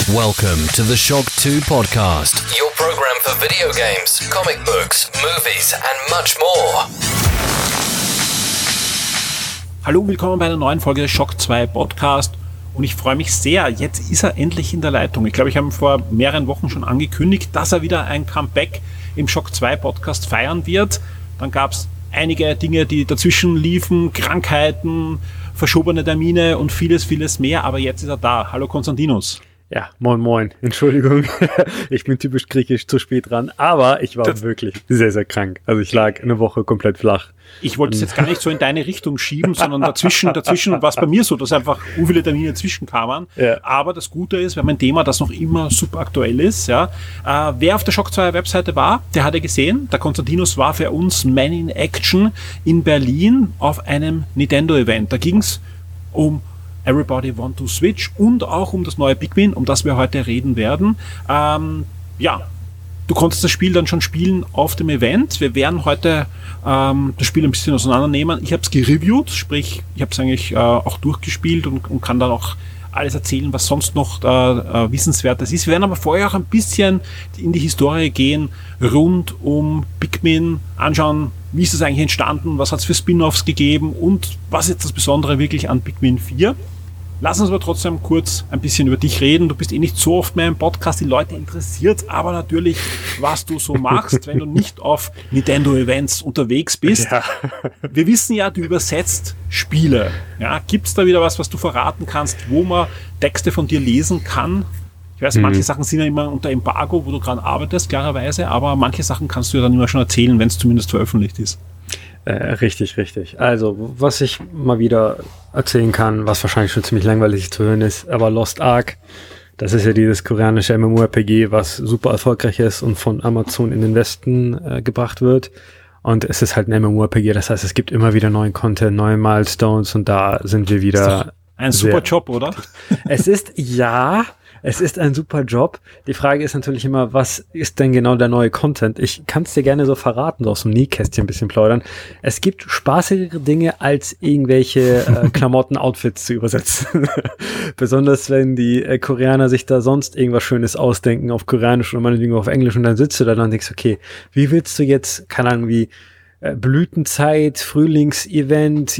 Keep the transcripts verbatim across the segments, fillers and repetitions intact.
Welcome to the Shock two podcast, your program for video games, comic books, movies and much more. Hallo, willkommen bei einer neuen Folge des Shock zwei Podcast und ich freue mich sehr, jetzt ist er endlich in der Leitung. Ich glaube, ich habe ihn vor mehreren Wochen schon angekündigt, dass er wieder ein Comeback im Shock zwei Podcast feiern wird. Dann gab es einige Dinge, die dazwischen liefen, Krankheiten, verschobene Termine und vieles, vieles mehr, aber jetzt ist er da. Hallo Konstantinos. Ja, moin moin. Entschuldigung, ich bin typisch griechisch zu spät dran, aber ich war das wirklich sehr, sehr krank. Also ich lag eine Woche komplett flach. Ich wollte es jetzt gar nicht so in deine Richtung schieben, sondern dazwischen, dazwischen war es bei mir so, dass einfach u viele Termine zwischenkamen. Ja. Aber das Gute ist, wir haben ein Thema, das noch immer super aktuell ist. Ja. Äh, wer auf der Shock zwei Webseite war, der hat ja gesehen, der Konstantinos war für uns Man in Action in Berlin auf einem Nintendo-Event. Da ging es um Everybody Want to Switch und auch um das neue Pikmin, um das wir heute reden werden. Ähm, ja, du konntest das Spiel dann schon spielen auf dem Event. Wir werden heute ähm, das Spiel ein bisschen auseinandernehmen. Ich habe es gereviewt, sprich, ich habe es eigentlich äh, auch durchgespielt und, und kann dann auch alles erzählen, was sonst noch äh, äh, Wissenswertes ist. Wir werden aber vorher auch ein bisschen in die Historie gehen, rund um Pikmin, anschauen, wie ist das eigentlich entstanden, was hat es für Spin-Offs gegeben und was ist das Besondere wirklich an Pikmin vier. Lass uns aber trotzdem kurz ein bisschen über dich reden. Du bist eh nicht so oft mehr im Podcast, die Leute interessiert, aber natürlich, was du so machst, wenn du nicht auf Nintendo-Events unterwegs bist. Ja. Wir wissen ja, du übersetzt Spiele. Ja, gibt's da wieder was, was du verraten kannst, wo man Texte von dir lesen kann? Ich weiß, mhm. manche Sachen sind ja immer unter Embargo, wo du gerade arbeitest, klarerweise, aber manche Sachen kannst du ja dann immer schon erzählen, wenn es zumindest veröffentlicht ist. Äh, richtig, richtig. Also, was ich mal wieder erzählen kann, was wahrscheinlich schon ziemlich langweilig zu hören ist, aber Lost Ark, das ist ja dieses koreanische MMORPG, was super erfolgreich ist und von Amazon in den Westen äh, gebracht wird. Und es ist halt ein MMORPG, das heißt, es gibt immer wieder neuen Content, neue Milestones und da sind wir wieder. Ist doch ein super Job, oder? Es ist, ja, es ist ein super Job. Die Frage ist natürlich immer, was ist denn genau der neue Content? Ich kann es dir gerne so verraten, so aus dem Nähkästchen ein bisschen plaudern. Es gibt spaßigere Dinge, als irgendwelche äh, Klamotten-Outfits zu übersetzen. Besonders, wenn die äh, Koreaner sich da sonst irgendwas Schönes ausdenken auf Koreanisch oder meinetwegen auf Englisch und dann sitzt du da und denkst, okay, wie willst du jetzt, keine Ahnung, wie Blütenzeit, Frühlingsevent,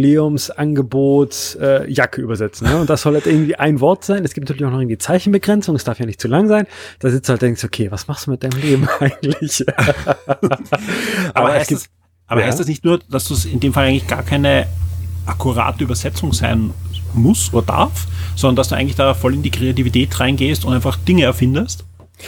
Jubiläumsangebot, äh, Jacke übersetzen. Ne? Und das soll halt irgendwie ein Wort sein. Es gibt natürlich auch noch irgendwie Zeichenbegrenzung, es darf ja nicht zu lang sein. Da sitzt du halt und denkst, okay, was machst du mit deinem Leben eigentlich? aber aber, heißt, gibt, das, aber ja? heißt das nicht nur, dass das in dem Fall eigentlich gar keine akkurate Übersetzung sein muss oder darf, sondern dass du eigentlich da voll in die Kreativität reingehst und einfach Dinge erfindest?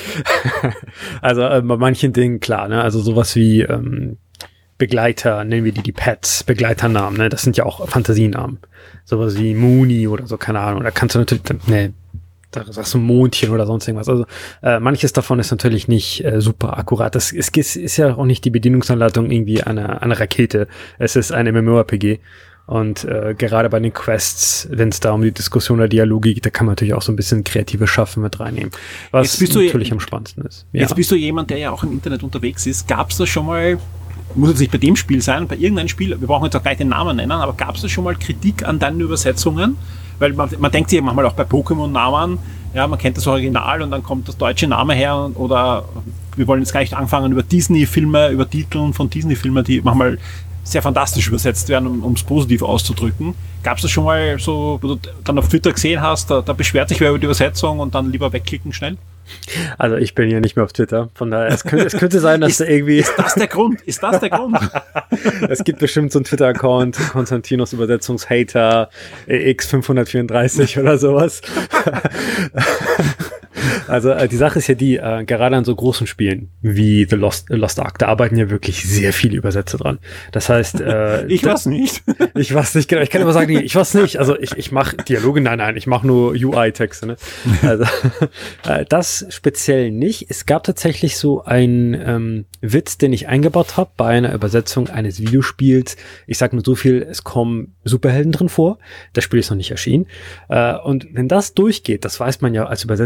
Also äh, bei manchen Dingen klar, ne? Also sowas wie ähm, Begleiter, nennen wir die die Pets, Begleiternamen, ne, das sind ja auch Fantasienamen. Sowas wie Mooney oder so, keine Ahnung. Da kannst du natürlich, ne, da sagst du Mondchen oder sonst irgendwas. Also äh, manches davon ist natürlich nicht äh, super akkurat. Das ist, ist ja auch nicht die Bedienungsanleitung irgendwie einer eine Rakete. Es ist ein MMORPG. Und äh, gerade bei den Quests, wenn es da um die Diskussion oder Dialoge geht, da kann man natürlich auch so ein bisschen kreatives Schaffen mit reinnehmen. Was natürlich je- am spannendsten ist. Ja. Jetzt bist du jemand, der ja auch im Internet unterwegs ist. Gab es da schon mal, muss jetzt nicht bei dem Spiel sein, bei irgendeinem Spiel, wir brauchen jetzt auch gleich den Namen nennen, aber gab es da schon mal Kritik an deinen Übersetzungen? Weil man, man denkt sich manchmal auch bei Pokémon-Namen, ja, man kennt das Original und dann kommt das deutsche Name her oder wir wollen jetzt gar nicht anfangen über Disney-Filme, über Titeln von Disney-Filmen, die manchmal sehr fantastisch übersetzt werden, um es positiv auszudrücken. Gab es das schon mal so, wo du dann auf Twitter gesehen hast, da, da beschwert sich wer über die Übersetzung und dann lieber wegklicken schnell? Also ich bin ja nicht mehr auf Twitter, von daher, es könnte, es könnte sein, dass ist, da irgendwie... Ist das der Grund? Ist das der Grund? Es gibt bestimmt so einen Twitter-Account, Konstantinos Übersetzungshater X fünfhundertvierunddreißig oder sowas. Also äh, die Sache ist ja die, äh, gerade an so großen Spielen wie The Lost, Lost Ark, da arbeiten ja wirklich sehr viele Übersetzer dran. Das heißt... Äh, ich weiß nicht. Ich weiß nicht, genau. Ich kann immer sagen, ich weiß nicht. Also ich, ich mache Dialoge, nein, nein, ich mache nur U I-Texte. Ne? Also äh, das speziell nicht. Es gab tatsächlich so einen ähm, Witz, den ich eingebaut habe bei einer Übersetzung eines Videospiels. Ich sag nur so viel, es kommen Superhelden drin vor. Das Spiel ist noch nicht erschienen. Äh, und wenn das durchgeht, das weiß man ja als Übersetzer auch nicht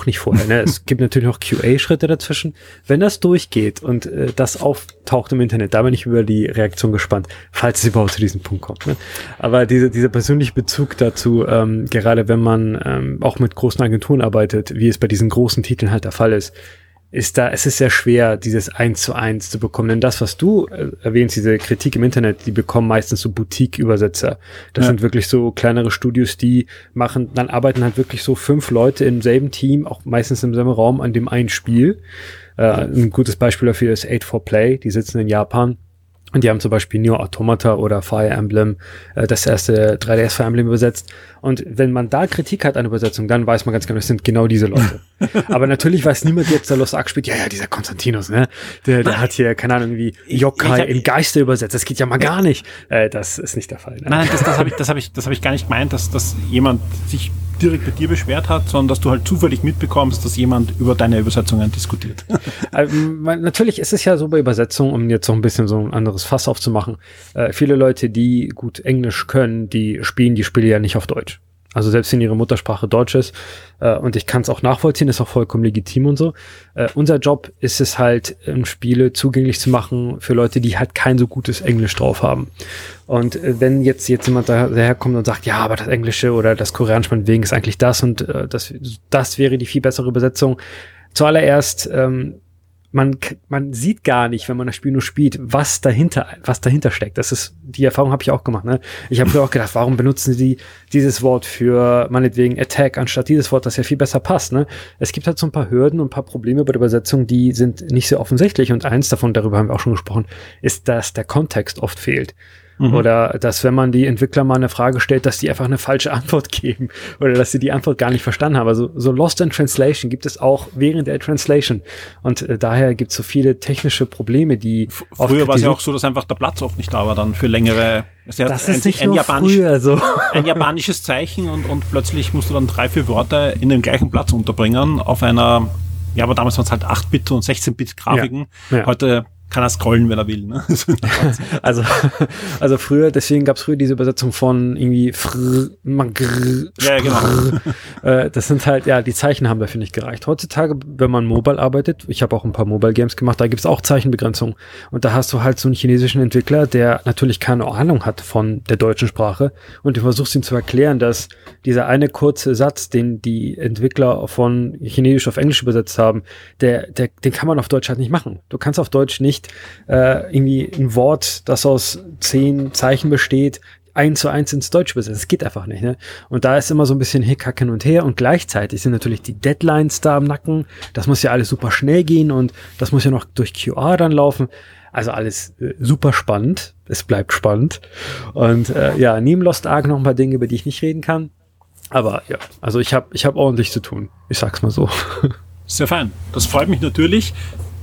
nicht vorher. Ne? Es gibt natürlich noch Q A-Schritte dazwischen. Wenn das durchgeht und äh, das auftaucht im Internet, da bin ich über die Reaktion gespannt, falls es überhaupt zu diesem Punkt kommt. Ne? Aber diese, dieser persönliche Bezug dazu, ähm, gerade wenn man ähm, auch mit großen Agenturen arbeitet, wie es bei diesen großen Titeln halt der Fall ist, ist da, es ist sehr schwer, dieses eins zu eins zu bekommen. Denn das, was du äh, erwähnst, diese Kritik im Internet, die bekommen meistens so Boutique-Übersetzer. Das ja. sind wirklich so kleinere Studios, die machen, dann arbeiten halt wirklich so fünf Leute im selben Team, auch meistens im selben Raum an dem einen Spiel. Äh, ein gutes Beispiel dafür ist eight four Play, die sitzen in Japan. Und die haben zum Beispiel Nier Automata oder Fire Emblem, äh, das erste drei D S Fire Emblem übersetzt. Und wenn man da Kritik hat an Übersetzung, dann weiß man ganz genau, das sind genau diese Leute. Aber natürlich weiß niemand, jetzt der Lost Ark spielt, ja, ja, dieser Konstantinos, ne? Der, der hat hier, keine Ahnung, irgendwie Yokai im Geiste übersetzt. Das geht ja mal gar nicht. Äh, das ist nicht der Fall. Ne? Nein, das, das habe ich, das habe ich, das habe ich gar nicht gemeint, dass, dass jemand sich direkt bei dir beschwert hat, sondern dass du halt zufällig mitbekommst, dass jemand über deine Übersetzungen diskutiert. Also, natürlich ist es ja so bei Übersetzungen, um jetzt so ein bisschen so ein anderes Fass aufzumachen. Äh, viele Leute, die gut Englisch können, die spielen die Spiele ja nicht auf Deutsch. Also selbst wenn ihre Muttersprache Deutsch ist, äh, und ich kann es auch nachvollziehen, ist auch vollkommen legitim und so. Äh, unser Job ist es halt, ähm, Spiele zugänglich zu machen für Leute, die halt kein so gutes Englisch drauf haben. Und äh, wenn jetzt jetzt jemand daherkommt und sagt, ja, aber das Englische oder das Koreanische meinetwegen ist eigentlich das und äh, das, das wäre die viel bessere Übersetzung. Zuallererst, ähm, man, man sieht gar nicht, wenn man das Spiel nur spielt, was dahinter, was dahinter steckt. Das ist, die Erfahrung habe ich auch gemacht, ne? Ich habe früher auch gedacht, warum benutzen sie dieses Wort für, meinetwegen, Attack, anstatt dieses Wort, das ja viel besser passt, ne? Es gibt halt so ein paar Hürden und ein paar Probleme bei der Übersetzung, die sind nicht sehr offensichtlich. Und eins davon, darüber haben wir auch schon gesprochen, ist, dass der Kontext oft fehlt. Mhm. Oder dass, wenn man die Entwickler mal eine Frage stellt, dass die einfach eine falsche Antwort geben oder dass sie die Antwort gar nicht verstanden haben. Also so Lost in Translation gibt es auch während der Translation. Und äh, daher gibt es so viele technische Probleme, die... F- früher war es ja auch so, dass einfach der Platz oft nicht da war dann für längere... Das, das ist ein, nicht ein nur japanisch, früher so. Ein japanisches Zeichen und, und plötzlich musst du dann drei, vier Worte in den gleichen Platz unterbringen auf einer... Ja, aber damals waren es halt acht Bit und sechzehn Bit Grafiken. Ja, ja. Heute... kann er scrollen, wenn er will. Ne? also, also früher, deswegen gab es früher diese Übersetzung von irgendwie fr, magr, ja, genau. äh, das sind halt, ja, die Zeichen haben dafür nicht gereicht. Heutzutage, wenn man mobile arbeitet, ich habe auch ein paar Mobile Games gemacht, da gibt es auch Zeichenbegrenzungen. Und da hast du halt so einen chinesischen Entwickler, der natürlich keine Ahnung hat von der deutschen Sprache und du versuchst ihm zu erklären, dass dieser eine kurze Satz, den die Entwickler von Chinesisch auf Englisch übersetzt haben, der, der, den kann man auf Deutsch halt nicht machen. Du kannst auf Deutsch nicht Äh, irgendwie ein Wort, das aus zehn Zeichen besteht, eins zu eins ins Deutsch übersetzen. Das geht einfach nicht, ne? Und da ist immer so ein bisschen Hickhack hin und her und gleichzeitig sind natürlich die Deadlines da am Nacken. Das muss ja alles super schnell gehen und das muss ja noch durch Q A dann laufen. Also alles äh, super spannend. Es bleibt spannend. Und äh, ja, neben Lost Ark noch ein paar Dinge, über die ich nicht reden kann. Aber ja, also ich habe ich hab ordentlich zu tun. Ich sag's mal so. Sehr fein. Das freut mich natürlich.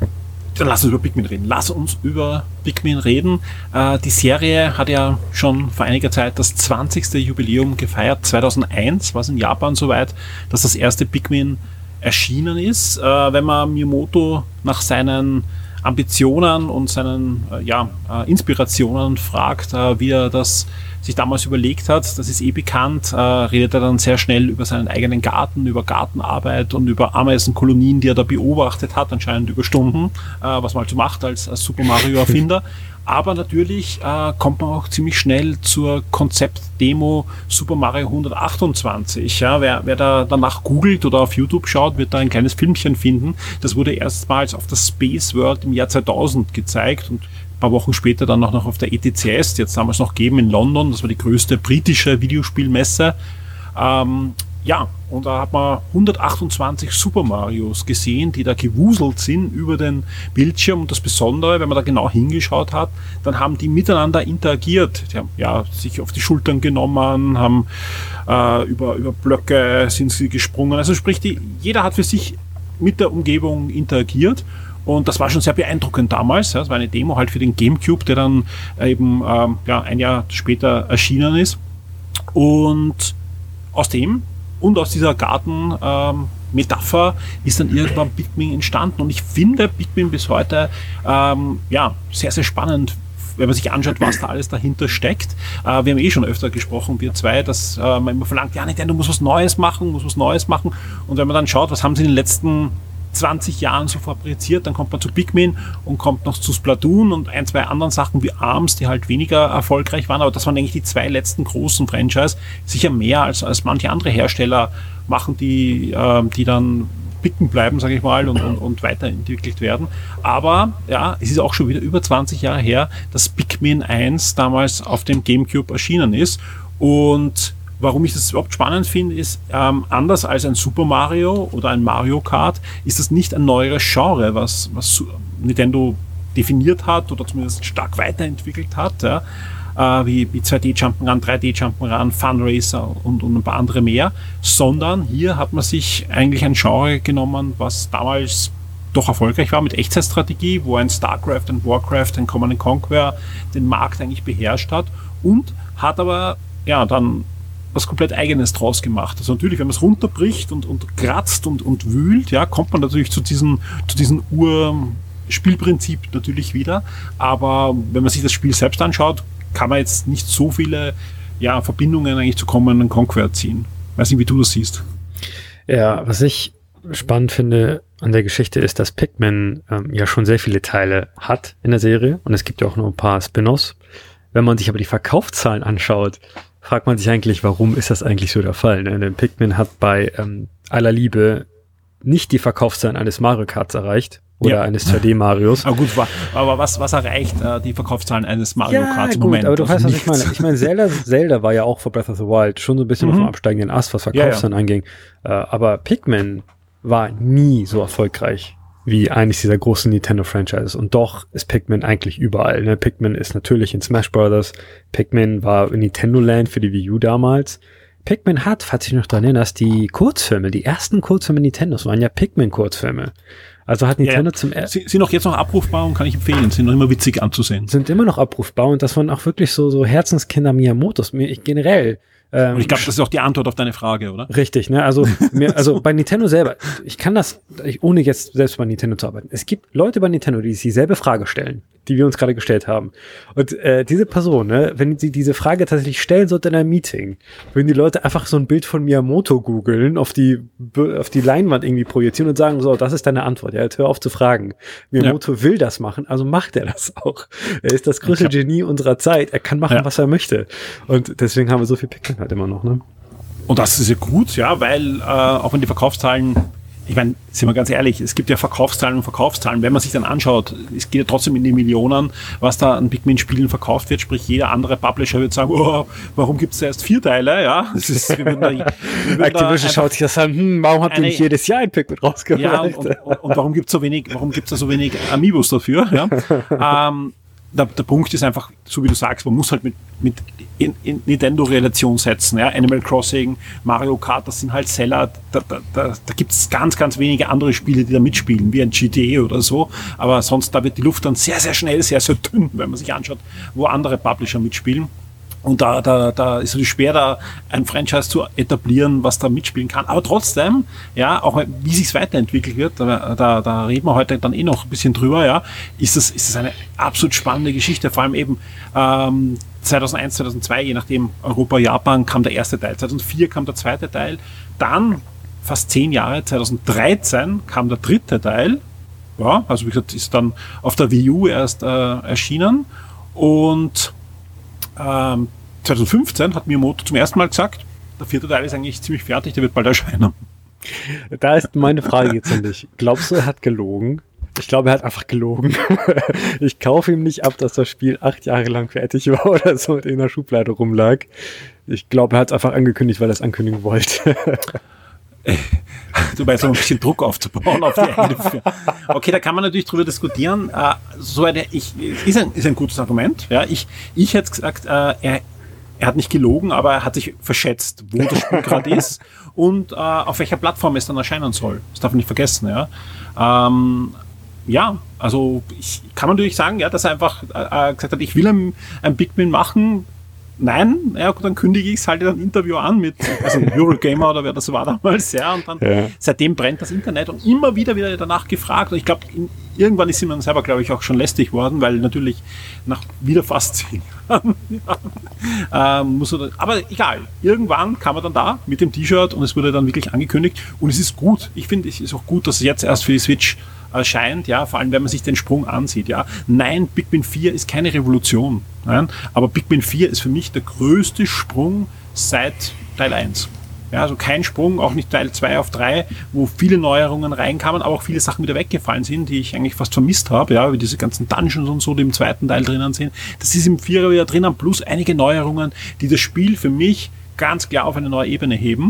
Dann lass uns über Pikmin reden. Lass uns über Pikmin reden. Äh, die Serie hat ja schon vor einiger Zeit das zwanzigste Jubiläum gefeiert. zweitausendeins war es in Japan soweit, dass das erste Pikmin erschienen ist. Äh, wenn man Miyamoto nach seinen Ambitionen und seinen äh, ja, äh, Inspirationen fragt, äh, wie er das sich damals überlegt hat, das ist eh bekannt, äh, redet er dann sehr schnell über seinen eigenen Garten, über Gartenarbeit und über Ameisenkolonien, die er da beobachtet hat, anscheinend über Stunden, äh, was man halt so macht als, als Super Mario-Erfinder. Aber natürlich äh, kommt man auch ziemlich schnell zur Konzeptdemo Super Mario hundertachtundzwanzig. Ja, wer, wer da danach googelt oder auf YouTube schaut, wird da ein kleines Filmchen finden. Das wurde erstmals auf der Space World im Jahr zweitausend gezeigt und ein paar Wochen später dann auch noch auf der E T C S, die jetzt damals noch gegeben in London. Das war die größte britische Videospielmesse. Ähm, ja, und da hat man hundertachtundzwanzig Super Marios gesehen, die da gewuselt sind über den Bildschirm. Und das Besondere, wenn man da genau hingeschaut hat, dann haben die miteinander interagiert. Die haben ja sich auf die Schultern genommen, haben äh, über, über Blöcke sind sie gesprungen. Also sprich, die, jeder hat für sich mit der Umgebung interagiert. Und das war schon sehr beeindruckend damals. Das war eine Demo halt für den GameCube, der dann eben ähm, ja, ein Jahr später erschienen ist. Und aus dem und aus dieser Garten-Metapher ähm, ist dann irgendwann Pikmin entstanden. Und ich finde Pikmin bis heute ähm, ja, sehr, sehr spannend. wenn man sich anschaut, was da alles dahinter steckt. Äh, wir haben eh schon öfter gesprochen, wir zwei, dass äh, man immer verlangt, ja, Nintendo muss was Neues machen, muss was Neues machen. Und wenn man dann schaut, was haben sie in den letzten zwanzig Jahren so fabriziert, dann kommt man zu Pikmin und kommt noch zu Splatoon und ein, zwei anderen Sachen wie ARMS, die halt weniger erfolgreich waren, aber das waren eigentlich die zwei letzten großen Franchise, sicher mehr als, als manche andere Hersteller machen, die, äh, die dann picken bleiben, sage ich mal, und, und, und weiterentwickelt werden. Aber ja, es ist auch schon wieder über zwanzig Jahre her, dass Pikmin eins damals auf dem GameCube erschienen ist. Und warum ich das überhaupt spannend finde, ist, ähm, anders als ein Super Mario oder ein Mario Kart, ist das nicht ein neueres Genre, was, was Nintendo definiert hat oder zumindest stark weiterentwickelt hat, ja, äh, wie, wie zwei D-Jump'n'Run, drei D-Jump'n'Run, Fun Racer und, und ein paar andere mehr, sondern hier hat man sich eigentlich ein Genre genommen, was damals doch erfolgreich war mit Echtzeitstrategie, wo ein StarCraft, ein Warcraft, ein Command and Conquer den Markt eigentlich beherrscht hat und hat aber ja dann was komplett Eigenes draus gemacht. Also natürlich, wenn man es runterbricht und, und kratzt und, und wühlt, ja, kommt man natürlich zu diesen, zu diesen Ur-Spielprinzip natürlich wieder. Aber wenn man sich das Spiel selbst anschaut, kann man jetzt nicht so viele ja, Verbindungen eigentlich zu Command and Conquer ziehen. Weiß nicht, wie du das siehst. Ja, was ich spannend finde an der Geschichte ist, dass Pikmin ähm, ja schon sehr viele Teile hat in der Serie und es gibt ja auch noch ein paar Spin-offs. Wenn man sich aber die Verkaufszahlen anschaut, fragt man sich eigentlich, warum ist das eigentlich so der Fall? Ne? Denn Pikmin hat bei ähm, aller Liebe nicht die Verkaufszahlen eines Mario Karts erreicht oder ja. eines zwei D-Marios. Aber gut, aber was, was erreicht äh, die Verkaufszahlen eines Mario ja, Karts im gut, Moment? Aber du also weißt, was ich meine. Ich meine, Zelda, Zelda war ja auch vor Breath of the Wild schon so ein bisschen mhm. auf dem absteigenden Ast, was Verkaufszahlen ja, ja. anging. Äh, aber Pikmin war nie so erfolgreich wie eines dieser großen Nintendo-Franchises. Und doch ist Pikmin eigentlich überall. Ne? Pikmin ist natürlich in Smash Brothers. Pikmin war in Nintendo Land für die Wii U damals. Pikmin hat, falls ich noch dran erinnere, die Kurzfilme, die ersten Kurzfilme Nintendos waren ja Pikmin-Kurzfilme. Also hat Nintendo ja, zum ersten... Sie sind auch jetzt noch abrufbar und kann ich empfehlen. Sind noch immer witzig anzusehen. Sind immer noch abrufbar und das waren auch wirklich so, so Herzenskinder Miyamotos. Ich, generell... Ähm, und ich glaube, das ist auch die Antwort auf deine Frage, oder? Richtig, ne? Also, mir, also bei Nintendo selber, ich kann das, ich, ohne jetzt selbst bei Nintendo zu arbeiten. Es gibt Leute bei Nintendo, die sich dieselbe Frage stellen, die wir uns gerade gestellt haben. Und äh, diese Person, ne, wenn sie diese Frage tatsächlich stellen sollte in einem Meeting, würden die Leute einfach so ein Bild von Miyamoto googeln, auf die auf die Leinwand irgendwie projizieren und sagen, so, das ist deine Antwort. Ja, jetzt hör auf zu fragen. Miyamoto ja. will das machen, also macht er das auch. Er ist das größte Genie unserer Zeit. Er kann machen, ja. was er möchte. Und deswegen haben wir so viel Pikmin halt immer noch, ne? Und das ist ja gut, ja, weil äh, auch wenn die Verkaufszahlen, ich meine, sind wir ganz ehrlich, es gibt ja Verkaufszahlen und Verkaufszahlen. Wenn man sich dann anschaut, es geht ja trotzdem in die Millionen, was da an Pikmin-Spielen verkauft wird, sprich jeder andere Publisher wird sagen, oh, warum gibt es erst vier Teile, ja? Das ist, wir würden da, wir würden Activision schaut sich das an, hm, warum habt ihr nicht jedes Jahr ein Pikmin rausgebracht? Ja, und, und, und, und warum gibt es so wenig, warum gibt es da so wenig Amiibos dafür, ja? ähm, Der, der Punkt ist einfach, so wie du sagst, man muss halt mit, mit in, in Nintendo-Relation setzen. Ja? Animal Crossing, Mario Kart, das sind halt Seller. Da, da, da, da gibt es ganz, ganz wenige andere Spiele, die da mitspielen, wie ein G T A oder so. Aber sonst, da wird die Luft dann sehr, sehr schnell, sehr, sehr dünn, wenn man sich anschaut, wo andere Publisher mitspielen. Und da, da, da ist es schwer, da ein Franchise zu etablieren, was da mitspielen kann. Aber trotzdem, ja, auch wie sich's weiterentwickelt wird, da, da, da reden wir heute dann eh noch ein bisschen drüber, ja, ist das, ist das eine absolut spannende Geschichte. Vor allem eben ähm, zweitausendeins, zweitausendzwei, je nachdem Europa, Japan, kam der erste Teil. zweitausendvier kam der zweite Teil. Dann, fast zehn Jahre, zweitausenddreizehn kam der dritte Teil. Ja, also wie gesagt, ist dann auf der Wii U erst äh, erschienen. Und Ähm, zweitausendfünfzehn hat Miyamoto zum ersten Mal gesagt, der vierte Teil ist eigentlich ziemlich fertig, der wird bald erscheinen. Da ist meine Frage jetzt an dich. Glaubst du, er hat gelogen? Ich glaube, er hat einfach gelogen. Ich kaufe ihm nicht ab, dass das Spiel acht Jahre lang fertig war oder so und in der Schublade rumlag. Ich glaube, er hat es einfach angekündigt, weil er es ankündigen wollte. Du weißt, um ein bisschen Druck aufzubauen auf die eigene Firma. Okay, da kann man natürlich drüber diskutieren. Äh, so eine, ich, ist, ein, ist ein gutes Argument. Ja, ich, ich hätte gesagt, äh, er, er hat nicht gelogen, aber er hat sich verschätzt, wo das Spiel gerade ist und äh, auf welcher Plattform es dann erscheinen soll. Das darf man nicht vergessen. Ja, ähm, ja, also ich kann man natürlich sagen, ja, dass er einfach äh, gesagt hat, ich will ein, ein Pikmin machen. nein, ja gut, dann kündige ich es halt in einem Interview an mit also Eurogamer oder wer das war damals, ja, und dann ja. seitdem brennt das Internet und immer wieder wieder danach gefragt und ich glaube, irgendwann ist man selber, glaube ich, auch schon lästig worden, weil natürlich nach wieder fast zehn Jahren ja, ähm, muss er, aber egal, irgendwann kam er dann da mit dem T-Shirt und es wurde dann wirklich angekündigt und es ist gut, ich finde, es ist auch gut, dass es jetzt erst für die Switch erscheint, ja, vor allem wenn man sich den Sprung ansieht, ja. Nein, Pikmin vier ist keine Revolution, nein, aber Pikmin vier ist für mich der größte Sprung seit Teil eins. Ja, also kein Sprung, auch nicht Teil zwei auf drei, wo viele Neuerungen reinkamen, aber auch viele Sachen wieder weggefallen sind, die ich eigentlich fast vermisst habe, ja, wie diese ganzen Dungeons und so, die im zweiten Teil drinnen sind. Das ist im Vierer wieder drinnen, plus einige Neuerungen, die das Spiel für mich ganz klar auf eine neue Ebene heben.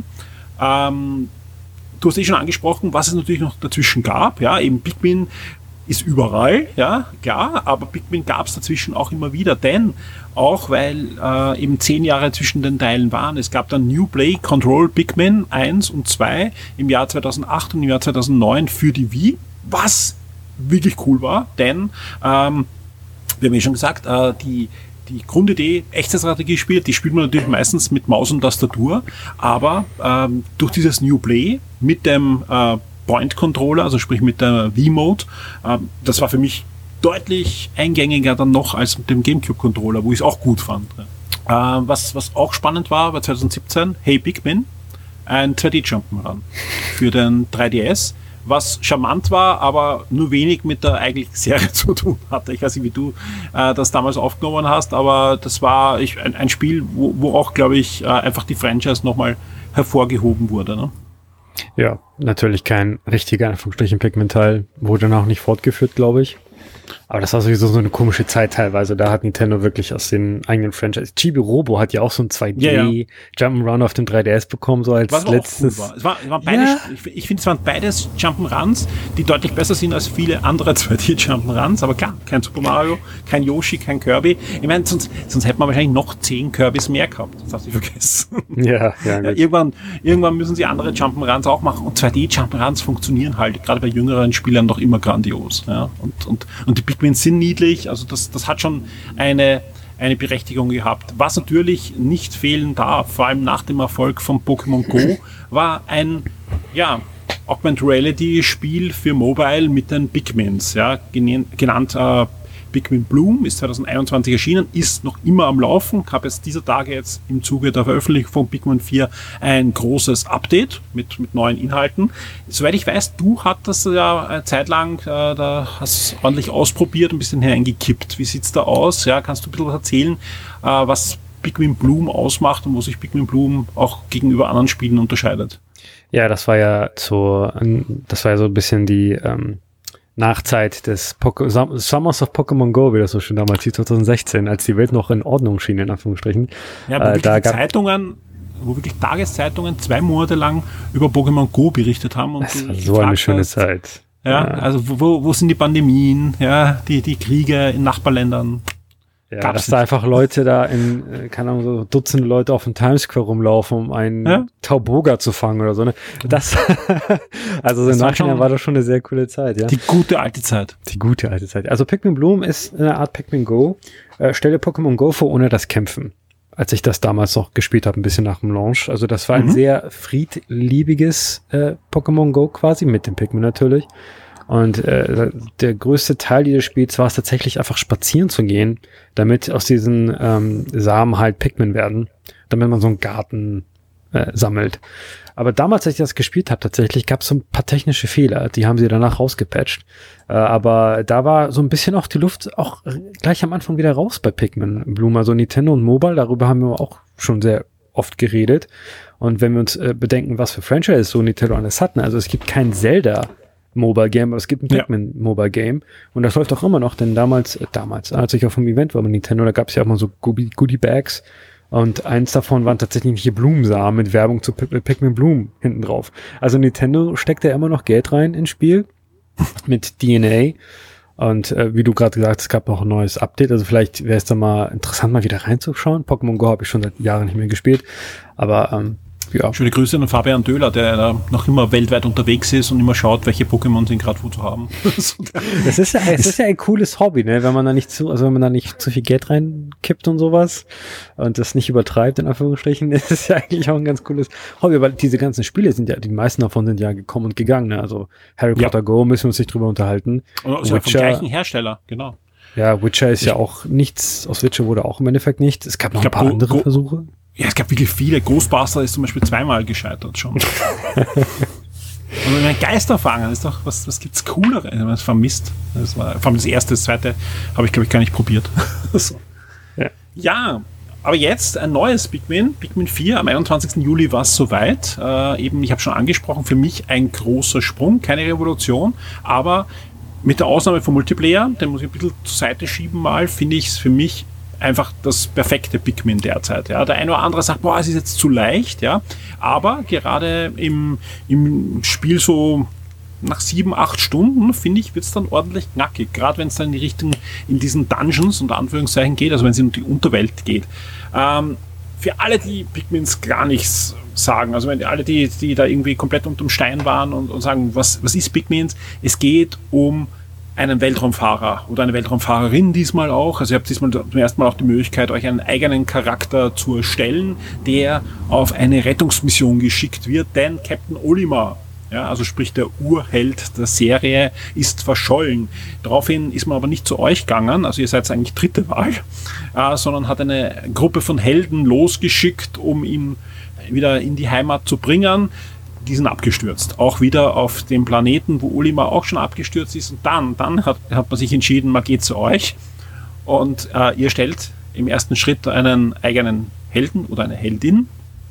Ähm, Du hast eh schon angesprochen, was es natürlich noch dazwischen gab. Ja, eben Pikmin ist überall, ja, klar, aber Pikmin gab es dazwischen auch immer wieder, denn auch weil äh, eben zehn Jahre zwischen den Teilen waren. Es gab dann New Play Control Pikmin eins und zwei im Jahr zweitausendacht und im Jahr zweitausendneun für die Wii, was wirklich cool war, denn ähm, wir haben ja schon gesagt, äh, die Die Grundidee, Echtzeitstrategie-Spiel, die spielt man natürlich meistens mit Maus und Tastatur, aber ähm, durch dieses New Play mit dem äh, Point-Controller, also sprich mit der Wii-Mode, äh, das war für mich deutlich eingängiger dann noch als mit dem GameCube-Controller, wo ich es auch gut fand. Äh, was, was auch spannend war, war zweitausendsiebzehn, Hey Pikmin, ein zwei D-Jump'n'Run für den drei D S, was charmant war, aber nur wenig mit der eigentlichen Serie zu tun hatte. Ich weiß nicht, wie du äh, das damals aufgenommen hast, aber das war ich, ein, ein Spiel, wo, wo auch, glaube ich, äh, einfach die Franchise nochmal hervorgehoben wurde. Ne? Ja, natürlich kein richtiger, in Anführungsstrichen, Pikmin-Teil, wurde dann auch nicht fortgeführt, glaube ich. Aber das war sowieso so eine komische Zeit teilweise. Da hat Nintendo wirklich aus den eigenen Franchise. Chibi Robo hat ja auch so ein zwei D ja, ja. Jump'n'Run auf dem drei D S bekommen, so als was letztes. Cool war. Es war, es waren beide, ja. Ich, ich finde, es waren beides Jump'n'Runs, die deutlich besser sind als viele andere zwei D Jump'n'Runs. Aber klar, kein Super Mario, kein Yoshi, kein Kirby. Ich meine, sonst, sonst hätte man wahrscheinlich noch zehn Kirbys mehr gehabt. Das hast du vergessen. Ja, ja, ja irgendwann, irgendwann müssen sie andere Jump'n'Runs auch machen. Und zwei D Jump'n'Runs funktionieren halt, gerade bei jüngeren Spielern, noch immer grandios. Ja? Und, und, und die Pikmin sind niedlich, also das, das hat schon eine, eine Berechtigung gehabt. Was natürlich nicht fehlen darf, vor allem nach dem Erfolg von Pokémon Go, war ein, ja, Augmented Reality Spiel für Mobile mit den Pikmins, ja, genannt äh, Pikmin Bloom, ist zweitausendeinundzwanzig erschienen, ist noch immer am Laufen. Ich habe jetzt dieser Tage jetzt im Zuge der Veröffentlichung von Pikmin vier ein großes Update mit, mit neuen Inhalten. Soweit ich weiß, du hattest ja eine Zeit lang, äh, da hast ordentlich ausprobiert, ein bisschen hineingekippt. Wie sieht's da aus? Ja, kannst du ein bisschen was erzählen, äh, was Pikmin Bloom ausmacht und wo sich Pikmin Bloom auch gegenüber anderen Spielen unterscheidet? Ja, das war ja so, das war ja so ein bisschen die, ähm Nachzeit des Poke- Summers of Pokémon Go, wie das so schön damals hieß, zwanzig sechzehn, als die Welt noch in Ordnung schien, in Anführungsstrichen. Ja, wo äh, wirklich da Zeitungen, wo wirklich Tageszeitungen zwei Monate lang über Pokémon Go berichtet haben. Und das war so eine schöne hast, Zeit. Ja, ja, also wo, wo sind die Pandemien, ja, die, die Kriege in Nachbarländern? Ja, Gab's dass nicht. Da einfach Leute da in, keine Ahnung, so Dutzende Leute auf dem Times Square rumlaufen, um einen ja? Tauboga zu fangen oder so, ne? Das, also so im Nachhinein war das schon eine sehr coole Zeit, ja. Die gute alte Zeit. Die gute alte Zeit. Also Pikmin Bloom ist eine Art Pikmin Go. Äh, stelle Pokémon Go vor, ohne das Kämpfen. Als ich das damals noch gespielt habe, ein bisschen nach dem Launch. Also das war mhm. ein sehr friedliebiges äh, Pokémon Go quasi, mit dem Pikmin natürlich. Und äh, der größte Teil dieses Spiels war es tatsächlich einfach spazieren zu gehen, damit aus diesen ähm, Samen halt Pikmin werden, damit man so einen Garten äh, sammelt. Aber damals, als ich das gespielt habe, tatsächlich gab es so ein paar technische Fehler, die haben sie danach rausgepatcht. Äh, aber da war so ein bisschen auch die Luft auch gleich am Anfang wieder raus bei Pikmin Bloom. Also Nintendo und Mobile, darüber haben wir auch schon sehr oft geredet. Und wenn wir uns äh, bedenken, was für Franchise so Nintendo alles hatten, also es gibt kein Zelda Mobile Game, aber es gibt ein Pikmin ja. Mobile Game und das läuft auch immer noch, denn damals, äh, damals, als ich auf dem Event war bei Nintendo, da gab es ja auch mal so Goodie Bags und eins davon waren tatsächlich hier Blumensamen mit Werbung zu P- Pikmin Bloom hinten drauf. Also Nintendo steckt ja immer noch Geld rein ins Spiel mit D N A und äh, wie du gerade gesagt hast, es gab noch ein neues Update, also vielleicht wäre es da mal interessant, mal wieder reinzuschauen. Pokémon Go habe ich schon seit Jahren nicht mehr gespielt, aber ähm, Ja. Schöne Grüße an Fabian Döhler, der da noch immer weltweit unterwegs ist und immer schaut, welche Pokémon sind gerade wo zu haben. Das ist ja, es ist ja ein cooles Hobby, ne? Wenn man da nicht zu, also wenn man da nicht zu viel Geld reinkippt und sowas und das nicht übertreibt, in Anführungsstrichen, ist es ja eigentlich auch ein ganz cooles Hobby. Aber diese ganzen Spiele sind ja, die meisten davon sind ja gekommen und gegangen, ne? Also Harry ja. Potter Go müssen wir uns nicht drüber unterhalten. Also Witcher, vom gleichen Hersteller, genau. Ja, Witcher ist ich, ja auch nichts, aus Witcher wurde auch im Endeffekt nichts. Es gab noch ein paar Go, andere Go, Versuche. Ja, es gab wirklich viele. Ghostbuster ist zum Beispiel zweimal gescheitert schon. Und wenn man Geister fangen, ist doch, was, was gibt's Cooleres? Wenn man es vermisst. Das war, vor allem das erste, das zweite habe ich, glaube ich, gar nicht probiert. So. Ja. ja, aber jetzt ein neues Pikmin, Pikmin vier. Am einundzwanzigsten Juli war es soweit. Äh, eben, ich habe schon angesprochen, für mich ein großer Sprung, keine Revolution, aber mit der Ausnahme vom Multiplayer, den muss ich ein bisschen zur Seite schieben mal, finde ich es für mich einfach das perfekte Pikmin derzeit. Ja. Der eine oder andere sagt, boah, es ist jetzt zu leicht, ja. Aber gerade im, im Spiel so nach sieben, acht Stunden, finde ich, wird es dann ordentlich knackig. Gerade wenn es dann in die Richtung, in diesen Dungeons, unter Anführungszeichen, geht, also wenn es in die Unterwelt geht. Ähm, für alle, die Pikmins gar nichts sagen, also wenn alle, die, die da irgendwie komplett unterm Stein waren und, und sagen, was, was ist Pikmins? Es geht um einen Weltraumfahrer oder eine Weltraumfahrerin diesmal auch. Also ihr habt diesmal zum ersten Mal auch die Möglichkeit, euch einen eigenen Charakter zu erstellen, der auf eine Rettungsmission geschickt wird, denn Captain Olimar, ja, also sprich der Urheld der Serie, ist verschollen. Daraufhin ist man aber nicht zu euch gegangen, also ihr seid eigentlich dritte Wahl, äh, sondern hat eine Gruppe von Helden losgeschickt, um ihn wieder in die Heimat zu bringen. Die sind abgestürzt. Auch wieder auf dem Planeten, wo Olimar auch schon abgestürzt ist. Und dann, dann hat, hat man sich entschieden, man geht zu euch und äh, ihr stellt im ersten Schritt einen eigenen Helden oder eine Heldin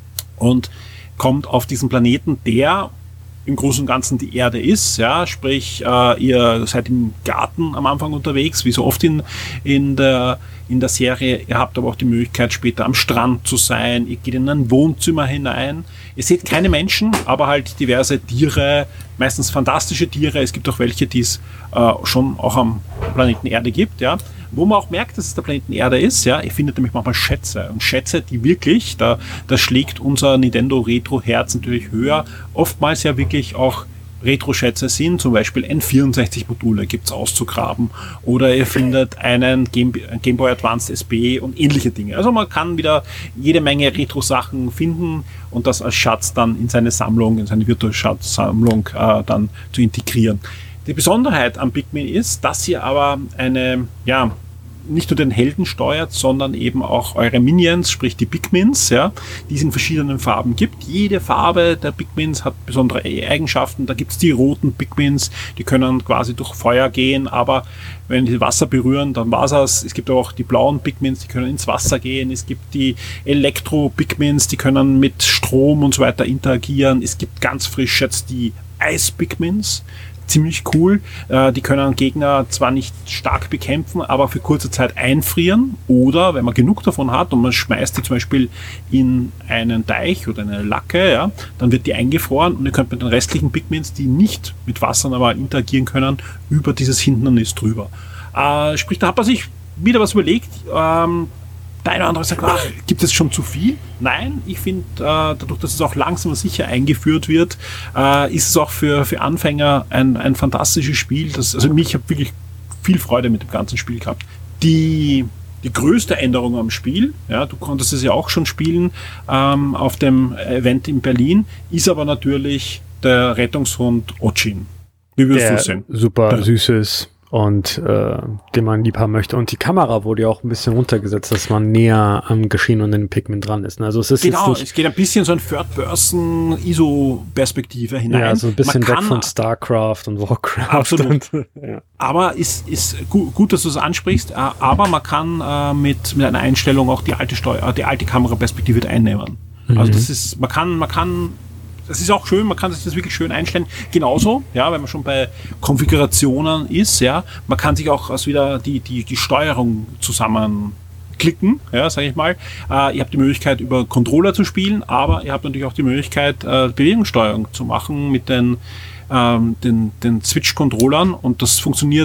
und kommt auf diesen Planeten, der im Großen und Ganzen die Erde ist, ja, sprich, äh, ihr seid im Garten am Anfang unterwegs, wie so oft in, in der, in der Serie. Ihr habt aber auch die Möglichkeit, später am Strand zu sein. Ihr geht in ein Wohnzimmer hinein. Ihr seht keine Menschen, aber halt diverse Tiere, meistens fantastische Tiere. Es gibt auch welche, die es äh, schon auch am Planeten Erde gibt, ja. Wo man auch merkt, dass es der Planeten Erde ist, ja, ihr findet nämlich manchmal Schätze. Und Schätze, die wirklich, da, da schlägt unser Nintendo Retro-Herz natürlich höher, oftmals ja wirklich auch Retro-Schätze sind, zum Beispiel N vierundsechzig Module gibt's auszugraben oder ihr findet einen Game, Game Boy Advance S B und ähnliche Dinge. Also man kann wieder jede Menge Retro-Sachen finden und das als Schatz dann in seine Sammlung, in seine Virtual-Schatzsammlung äh, dann zu integrieren. Die Besonderheit am Pikmin ist, dass ihr aber eine, ja, nicht nur den Helden steuert, sondern eben auch eure Minions, sprich die Pikmins, ja, die es in verschiedenen Farben gibt. Jede Farbe der Pikmins hat besondere Eigenschaften. Da gibt's die roten Pikmins, die können quasi durch Feuer gehen, aber wenn die Wasser berühren, dann war's es. Es gibt auch die blauen Pikmins, die können ins Wasser gehen. Es gibt die Elektro-Pikmins, die können mit Strom und so weiter interagieren. Es gibt ganz frisch jetzt die Eis-Pikmins. Ziemlich cool. Äh, die können Gegner zwar nicht stark bekämpfen, aber für kurze Zeit einfrieren oder, wenn man genug davon hat und man schmeißt die zum Beispiel in einen Teich oder eine Lacke, ja, dann wird die eingefroren und ihr könnt mit den restlichen Pikmins, die nicht mit Wassern aber interagieren können, über dieses Hindernis drüber. Äh, sprich, da hat man sich wieder was überlegt. Ähm, Der eine oder andere sagt, ach, gibt es schon zu viel? Nein, ich finde, äh, dadurch, dass es auch langsam und sicher eingeführt wird, äh, ist es auch für, für Anfänger ein, ein fantastisches Spiel. Das, also ich habe wirklich viel Freude mit dem ganzen Spiel gehabt. Die, die größte Änderung am Spiel, ja, du konntest es ja auch schon spielen ähm, auf dem Event in Berlin, ist aber natürlich der Rettungshund Ochin. Wie würdest du es sehen? Super der, süßes und äh, den man lieb haben möchte. Und die Kamera wurde ja auch ein bisschen runtergesetzt, dass man näher am Geschehen und den Pikmin dran ist. Also es ist genau, jetzt nicht, es geht ein bisschen so in Third-Person-I S O-Perspektive hinein. Ja, so ein bisschen weg von StarCraft und Warcraft. Absolut. Und, ja. Aber ist, ist gut, gut, dass du es ansprichst, aber man kann äh, mit, mit einer Einstellung auch die alte Steuer, die alte Kameraperspektive einnehmen. Mhm. Also das ist, man kann, man kann Das ist auch schön, man kann sich das wirklich schön einstellen. Genauso, ja, wenn man schon bei Konfigurationen ist, ja, man kann sich auch also wieder die, die, die Steuerung zusammenklicken, ja, sage ich mal. Äh, ihr habt die Möglichkeit, über Controller zu spielen, aber ihr habt natürlich auch die Möglichkeit, äh, Bewegungssteuerung zu machen mit den, ähm, den, den Switch-Controllern und das funktioniert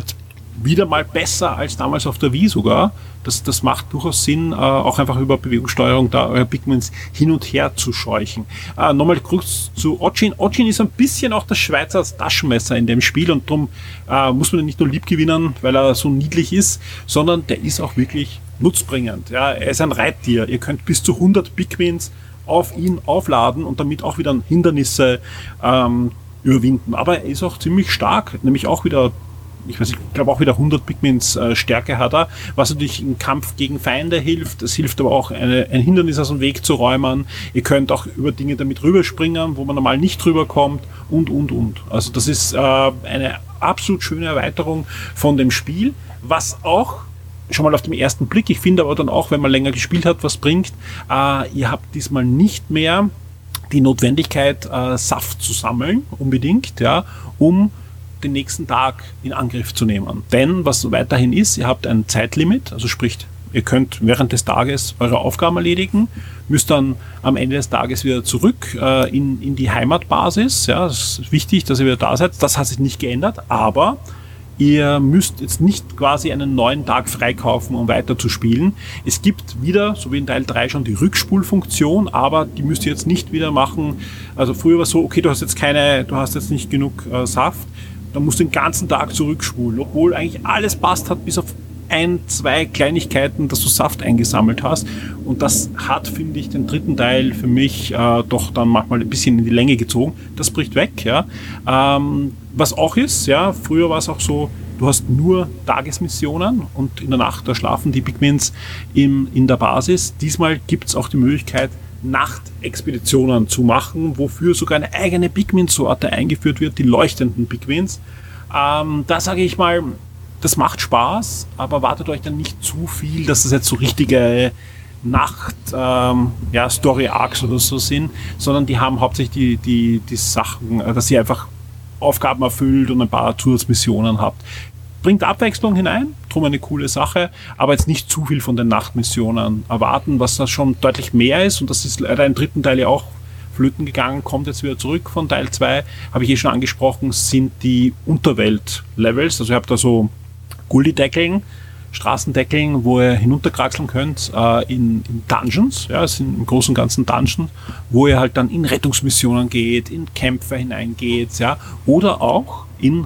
wieder mal besser als damals auf der Wii sogar. Das, das macht durchaus Sinn, äh, auch einfach über Bewegungssteuerung da eure Pikmins hin und her zu scheuchen. Äh, nochmal kurz zu Ochin. Ochin ist ein bisschen auch das Schweizer Taschenmesser in dem Spiel und darum äh, muss man ihn nicht nur lieb gewinnen, weil er so niedlich ist, sondern der ist auch wirklich nutzbringend. Ja, er ist ein Reittier. Ihr könnt bis zu hundert Pikmins auf ihn aufladen und damit auch wieder Hindernisse ähm, überwinden. Aber er ist auch ziemlich stark, nämlich auch wieder ich weiß, ich glaube auch wieder hundert Pikmins äh, Stärke hat er, was natürlich im Kampf gegen Feinde hilft. Es hilft aber auch, eine, ein Hindernis aus dem Weg zu räumen. Ihr könnt auch über Dinge damit rüberspringen, wo man normal nicht rüberkommt und, und, und. Also das ist äh, eine absolut schöne Erweiterung von dem Spiel, was auch schon mal auf den ersten Blick, ich finde aber dann auch, wenn man länger gespielt hat, was bringt. Äh, ihr habt diesmal nicht mehr die Notwendigkeit, äh, Saft zu sammeln, unbedingt, ja, um den nächsten Tag in Angriff zu nehmen. Denn was weiterhin ist, ihr habt ein Zeitlimit, also sprich, ihr könnt während des Tages eure Aufgaben erledigen, müsst dann am Ende des Tages wieder zurück äh, in, in die Heimatbasis. Ja, das ist wichtig, dass ihr wieder da seid. Das hat sich nicht geändert, aber ihr müsst jetzt nicht quasi einen neuen Tag freikaufen, um weiter zu spielen. Es gibt wieder, so wie in Teil drei schon, die Rückspulfunktion, aber die müsst ihr jetzt nicht wieder machen. Also früher war es so, okay, du hast jetzt keine, du hast jetzt nicht genug äh, Saft, dann musst du den ganzen Tag zurückspulen, obwohl eigentlich alles passt hat, bis auf ein, zwei Kleinigkeiten, dass du Saft eingesammelt hast. Und das hat, finde ich, den dritten Teil für mich äh, doch dann manchmal ein bisschen in die Länge gezogen. Das bricht weg, ja. Ähm, was auch ist, ja, früher war es auch so, du hast nur Tagesmissionen und in der Nacht, da schlafen die Pikmins im, in der Basis. Diesmal gibt es auch die Möglichkeit, Nachtexpeditionen zu machen, wofür sogar eine eigene Pikmin-Sorte eingeführt wird, die leuchtenden Pikmins. Ähm, da sage ich mal, das macht Spaß, aber wartet euch dann nicht zu viel, dass das jetzt so richtige Nacht, ähm, ja, Story-Arcs oder so sind, sondern die haben hauptsächlich die, die, die Sachen, dass ihr einfach Aufgaben erfüllt und ein paar Zusatzmissionen habt. Bringt Abwechslung hinein, drum eine coole Sache, aber jetzt nicht zu viel von den Nachtmissionen erwarten, was da schon deutlich mehr ist, und das ist leider im dritten Teil ja auch flöten gegangen, kommt jetzt wieder zurück von Teil zwei, habe ich eh schon angesprochen, sind die Unterwelt-Levels, also ihr habt da so Gullideckeln, Straßendeckeln, wo ihr hinunterkraxeln könnt äh, in, in Dungeons, ja, es sind im Großen und Ganzen Dungeons, wo ihr halt dann in Rettungsmissionen geht, in Kämpfe hineingeht, ja, oder auch in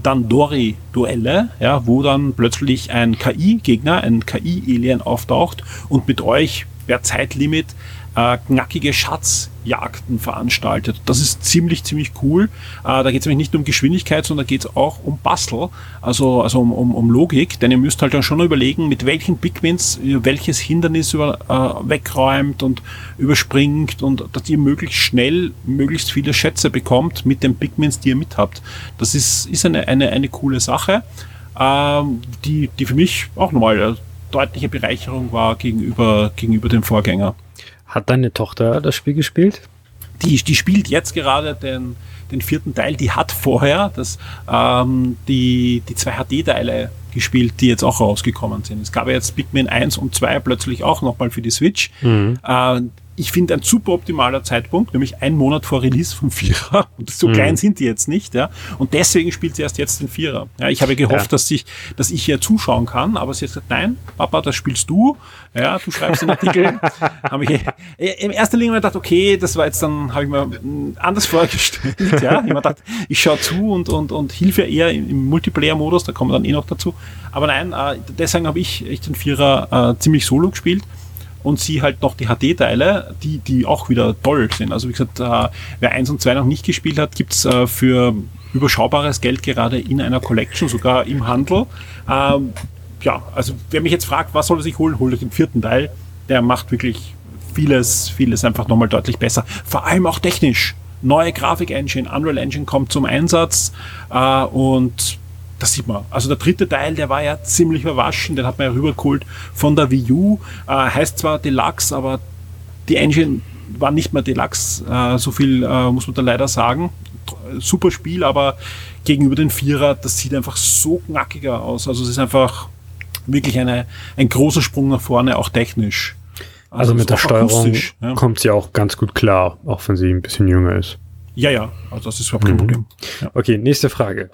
Dandori-Duelle, ja, wo dann plötzlich ein K I-Gegner, ein K I-Alien auftaucht und mit euch per Zeitlimit äh, knackige Schatzjagden veranstaltet. Das ist ziemlich, ziemlich cool. Äh, da geht es nämlich nicht nur um Geschwindigkeit, sondern da geht es auch um Puzzle, also, also um, um, um Logik, denn ihr müsst halt dann schon überlegen, mit welchen Pikmins ihr welches Hindernis über, äh, wegräumt und überspringt und dass ihr möglichst schnell möglichst viele Schätze bekommt mit den Pikmins, die ihr mit habt. Das ist, ist eine, eine, eine coole Sache, äh, die, die für mich auch nochmal eine deutliche Bereicherung war gegenüber, gegenüber dem Vorgänger. Hat deine Tochter das Spiel gespielt? Die, die spielt jetzt gerade den, den vierten Teil. Die hat vorher das, ähm, die, die zwei H D-Teile gespielt, die jetzt auch rausgekommen sind. Es gab ja jetzt Pikmin eins und zwei plötzlich auch nochmal für die Switch. Mhm. Äh, ich finde ein super optimaler Zeitpunkt, nämlich ein Monat vor Release vom Vierer. Und so mhm. klein sind die jetzt nicht, ja. Und deswegen spielt sie erst jetzt den Vierer. Ja, ich habe gehofft, ja. dass ich, dass ich hier zuschauen kann, aber sie hat gesagt, nein, Papa, das spielst du. Ja, du schreibst den Artikel. habe ich im ersten Linie gedacht, okay, das war jetzt dann, habe ich mir anders vorgestellt. Ja, ich habe gedacht, ich schaue zu und, und, und hilfe eher im, im Multiplayer-Modus, da kommen wir dann eh noch dazu. Aber nein, äh, deswegen habe ich echt den Vierer äh, ziemlich solo gespielt. Und sie halt noch die H D-Teile, die, die auch wieder toll sind. Also wie gesagt, äh, wer eins und zwei noch nicht gespielt hat, gibt's äh, für überschaubares Geld gerade in einer Collection, sogar im Handel. Ähm, ja, also wer mich jetzt fragt, was soll er sich holen, holt euch den vierten Teil. Der macht wirklich vieles, vieles einfach nochmal deutlich besser. Vor allem auch technisch. Neue Grafik-Engine, Unreal Engine kommt zum Einsatz äh, und das sieht man. Also der dritte Teil, der war ja ziemlich verwaschen, den hat man ja rübergeholt von der Wii U. Äh, heißt zwar Deluxe, aber die Engine war nicht mehr Deluxe. Äh, so viel äh, muss man da leider sagen. Super Spiel, aber gegenüber den Vierer, das sieht einfach so knackiger aus. Also es ist einfach wirklich eine, ein großer Sprung nach vorne, auch technisch. Also, also mit der Steuerung ja. kommt sie auch ganz gut klar, auch wenn sie ein bisschen jünger ist. Ja, ja, also das ist überhaupt kein mhm. Problem. Ja. Okay, nächste Frage.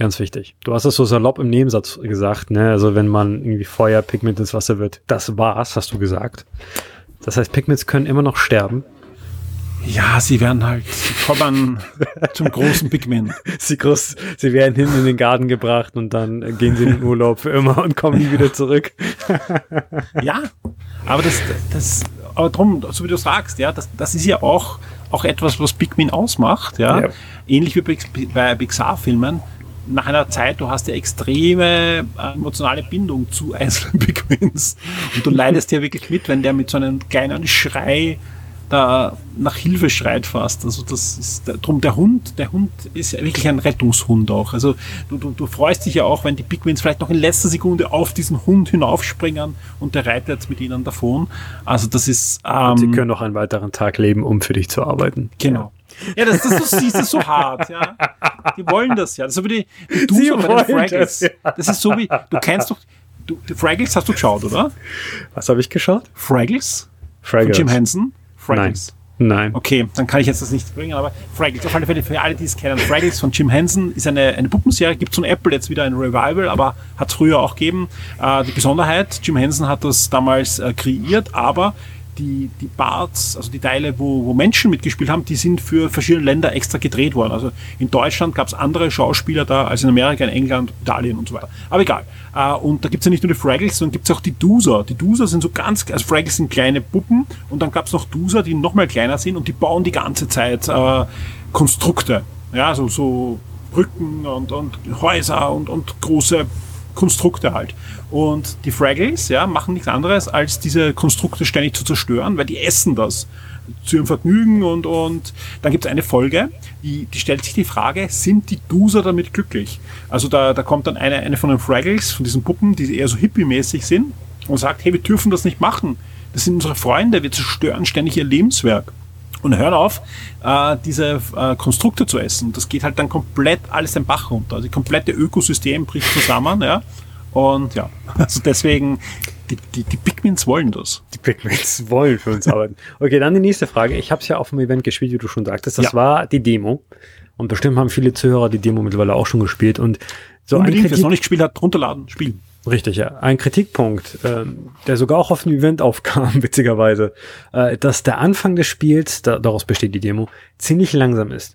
Ganz wichtig. Du hast es so salopp im Nebensatz gesagt, ne? Also wenn man irgendwie Feuer, Pigment ins Wasser wird, das war's, hast du gesagt. Das heißt, Pigments können immer noch sterben. Ja, sie werden halt, sie kommen zum großen Pigment. Sie, groß, sie werden hinten in den Garten gebracht und dann gehen sie in den Urlaub für immer und kommen nie wieder zurück. Ja, aber das, das, aber drum, so wie du sagst, ja, das, das ist ja auch, auch etwas, was Pikmin ausmacht, ja. ja. Ähnlich wie bei, bei Pixar-Filmen. Nach einer Zeit, du hast ja extreme emotionale Bindung zu einzelnen Pigments. Und du leidest ja wirklich mit, wenn der mit so einem kleinen Schrei da nach Hilfe schreit fast. Also das ist drum der Hund, der Hund ist ja wirklich ein Rettungshund auch. Also du, du, du freust dich ja auch, wenn die Pigments vielleicht noch in letzter Sekunde auf diesen Hund hinaufspringen und der reitet jetzt mit ihnen davon. Also das ist... Ähm, Sie können noch einen weiteren Tag leben, um für dich zu arbeiten. Genau. Ja, das, das, du siehst es so hart, ja. Die wollen das ja. Das ist so wie die, die Do's bei den Fraggles. Das, ja. Das ist so wie, du kennst doch, du, die Fraggles hast du geschaut, oder? Was habe ich geschaut? Fraggles? Fraggles. Von Jim Henson? Fraggles. Nein. Nein. Okay, dann kann ich jetzt das nicht bringen, aber Fraggles, auf alle Fälle für alle, die es kennen. Fraggles von Jim Henson ist eine, eine Puppenserie, gibt es von Apple jetzt wieder ein Revival, aber hat es früher auch gegeben. Äh, die Besonderheit, Jim Henson hat das damals äh, kreiert, aber die, die Parts, also die Teile, wo, wo Menschen mitgespielt haben, die sind für verschiedene Länder extra gedreht worden. Also in Deutschland gab es andere Schauspieler da als in Amerika, in England, Italien und so weiter. Aber egal. Äh, und da gibt es ja nicht nur die Fraggles, sondern gibt es auch die Doozer. Die Doozer sind so ganz, also Fraggles sind kleine Puppen und dann gab es noch Doozer, die noch mal kleiner sind und die bauen die ganze Zeit äh, Konstrukte. Ja, also so Brücken und, und Häuser und, und große Konstrukte halt. Und die Fraggles, ja, machen nichts anderes, als diese Konstrukte ständig zu zerstören, weil die essen das zu ihrem Vergnügen und, und dann gibt es eine Folge, die, die stellt sich die Frage, sind die Doozer damit glücklich? Also da, da kommt dann eine, eine von den Fraggles, von diesen Puppen, die eher so hippie-mäßig sind und sagt, hey, wir dürfen das nicht machen. Das sind unsere Freunde, wir zerstören ständig ihr Lebenswerk. Und hören auf, äh, diese äh, Konstrukte zu essen. Das geht halt dann komplett alles den Bach runter. Also das komplette Ökosystem bricht zusammen, ja. Und ja, also deswegen, die, die, die Pigments wollen das. Die Pigments wollen für uns arbeiten. Okay, dann die nächste Frage. Ich habe es ja auf dem Event gespielt, wie du schon sagtest. Das ja. war die Demo. Und bestimmt haben viele Zuhörer die Demo mittlerweile auch schon gespielt. Und so Unbedingt, ein wer es noch nicht gespielt hat, runterladen, spielen. Richtig, ja. Ein Kritikpunkt, ähm, der sogar auch auf dem Event aufkam, witzigerweise, äh, dass der Anfang des Spiels, da, daraus besteht die Demo, ziemlich langsam ist.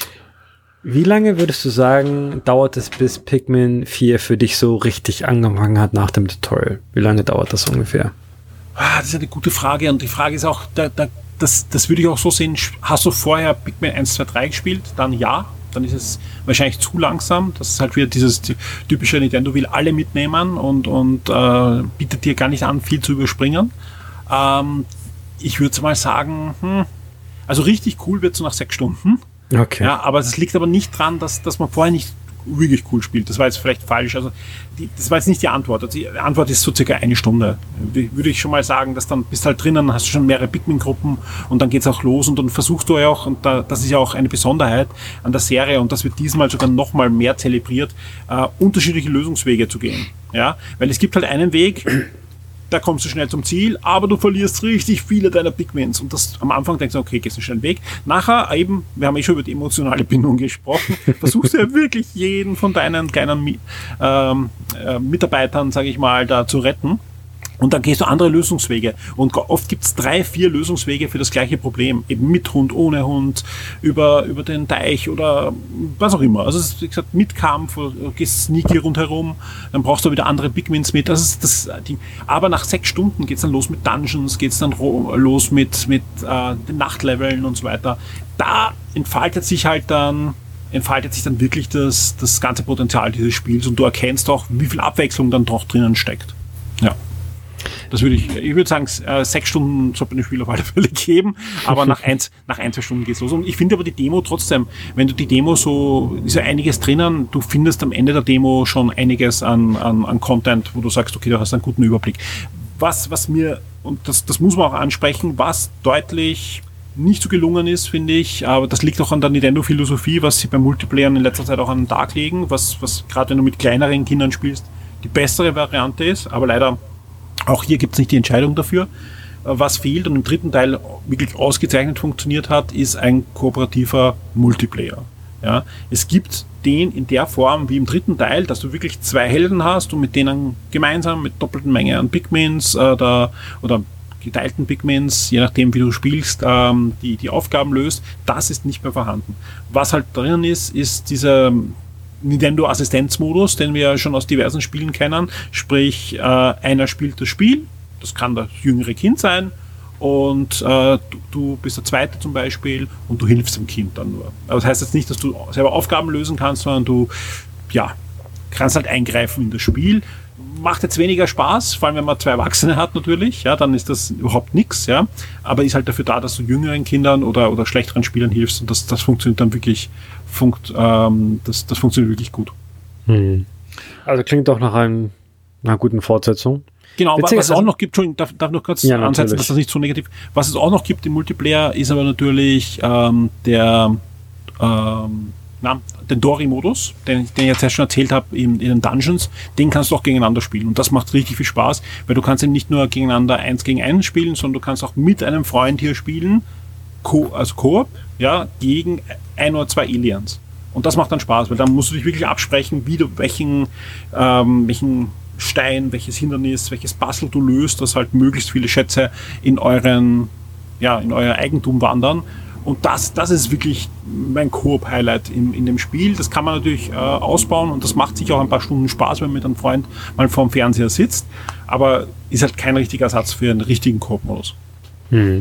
Wie lange würdest du sagen, dauert es, bis Pikmin vier für dich so richtig angefangen hat nach dem Tutorial? Wie lange dauert das ungefähr? Ah, das ist eine gute Frage und die Frage ist auch, da, da, das, das würde ich auch so sehen, hast du vorher Pikmin eins, zwei, drei gespielt? Dann ja. Dann ist es wahrscheinlich zu langsam. Das ist halt wieder dieses typische Nintendo will alle mitnehmen und, und äh, bietet dir gar nicht an, viel zu überspringen. Ähm, ich würde mal sagen, hm, also richtig cool wird es so nach sechs Stunden. Okay. Ja, aber es liegt aber nicht dran, dass, dass man vorher nicht wirklich cool spielt. Das war jetzt vielleicht falsch. Also die, das war jetzt nicht die Antwort. Also die Antwort ist so circa eine Stunde. Die, würde ich schon mal sagen, dass dann bist halt drinnen, hast du schon mehrere Pikmin-Gruppen und dann geht's auch los und dann versuchst du ja auch, und da, das ist ja auch eine Besonderheit an der Serie und das wird diesmal sogar noch mal mehr zelebriert, äh, unterschiedliche Lösungswege zu gehen. Ja, weil es gibt halt einen Weg, da kommst du schnell zum Ziel, aber du verlierst richtig viele deiner Pigments. Und das am Anfang denkst du, okay, gehst du schnell weg. Nachher eben, wir haben eh schon über die emotionale Bindung gesprochen, versuchst du ja wirklich jeden von deinen kleinen ähm, äh, Mitarbeitern, sage ich mal, da zu retten. Und dann gehst du andere Lösungswege. Und oft gibt's drei, vier Lösungswege für das gleiche Problem. Eben mit Hund, ohne Hund, über, über den Teich oder was auch immer. Also, es ist, wie gesagt, mit Kampf, du gehst sneaky rundherum, dann brauchst du wieder andere Pigments mit. Das ist das Ding. Aber nach sechs Stunden geht's dann los mit Dungeons, geht's dann los mit, mit äh, den Nachtleveln und so weiter. Da entfaltet sich halt dann entfaltet sich dann wirklich das, das ganze Potenzial dieses Spiels und du erkennst auch, wie viel Abwechslung dann doch drinnen steckt. Ja. Das würde ich, ich würde sagen, äh, sechs Stunden sollte man dem Spiel auf alle Fälle geben, aber nach eins, nach ein, zwei Stunden geht's los. Und ich finde aber die Demo trotzdem, wenn du die Demo so, ist ja einiges drinnen, du findest am Ende der Demo schon einiges an, an, an Content, wo du sagst, okay, du hast einen guten Überblick. Was, was mir, und das, das muss man auch ansprechen, was deutlich nicht so gelungen ist, finde ich, aber das liegt auch an der Nintendo-Philosophie, was sie beim Multiplayer in letzter Zeit auch an den Tag legen, was, was gerade wenn du mit kleineren Kindern spielst, die bessere Variante ist, aber leider auch hier gibt es nicht die Entscheidung dafür. Was fehlt und im dritten Teil wirklich ausgezeichnet funktioniert hat, ist ein kooperativer Multiplayer. Ja, es gibt den in der Form wie im dritten Teil, dass du wirklich zwei Helden hast und mit denen gemeinsam mit doppelten Menge an Pigments äh, da, oder geteilten Pigments, je nachdem wie du spielst, ähm, die, die Aufgaben löst. Das ist nicht mehr vorhanden. Was halt drin ist, ist dieser Nintendo-Assistenzmodus, den wir ja schon aus diversen Spielen kennen. Sprich, äh, einer spielt das Spiel, das kann das jüngere Kind sein, und äh, du, du bist der Zweite zum Beispiel und du hilfst dem Kind dann nur. Aber das heißt jetzt nicht, dass du selber Aufgaben lösen kannst, sondern du ja, kannst halt eingreifen in das Spiel. Macht jetzt weniger Spaß, vor allem wenn man zwei Erwachsene hat natürlich, ja, dann ist das überhaupt nichts, ja, aber ist halt dafür da, dass du jüngeren Kindern oder, oder schlechteren Spielern hilfst, und das, das funktioniert dann wirklich, funkt, ähm, das, das funktioniert wirklich gut. Hm. Also klingt doch nach einem, einer guten Fortsetzung. Genau, Witzig, was es auch noch gibt, Entschuldigung, darf, darf noch kurz ja, ansetzen, natürlich. dass das nicht so negativ, was es auch noch gibt im Multiplayer, ist aber natürlich ähm, der ähm, na, den Dori-Modus, den, den ich jetzt erst schon erzählt habe in, in den Dungeons, den kannst du auch gegeneinander spielen, und das macht richtig viel Spaß, weil du kannst eben nicht nur gegeneinander eins gegen eins spielen, sondern du kannst auch mit einem Freund hier spielen, Co- also Koop, ja, gegen ein oder zwei Aliens. Und das macht dann Spaß, weil dann musst du dich wirklich absprechen, wie du welchen, ähm, welchen Stein, welches Hindernis, welches Puzzle du löst, dass halt möglichst viele Schätze in euren, ja, in euer Eigentum wandern. Und das, das ist wirklich mein Koop-Highlight in, in dem Spiel. Das kann man natürlich äh, ausbauen, und das macht sich auch ein paar Stunden Spaß, wenn man mit einem Freund mal vorm Fernseher sitzt. Aber ist halt kein richtiger Ersatz für einen richtigen Koop-Modus. Hm.